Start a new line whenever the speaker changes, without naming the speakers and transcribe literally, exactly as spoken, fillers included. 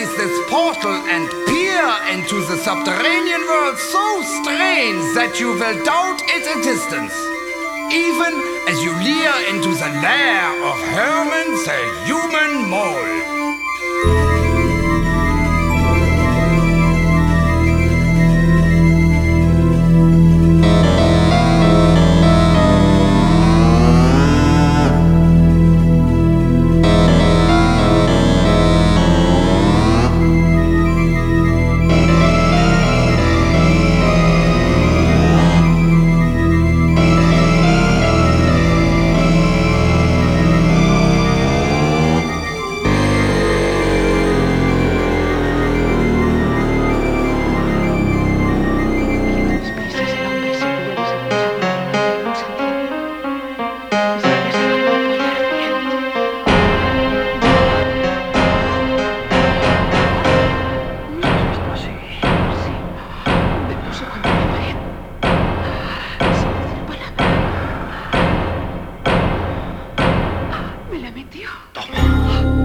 release this portal and peer into the subterranean world so strange that you will doubt its existence, even as you leer into the lair of Herman the Human Mole.
Toma.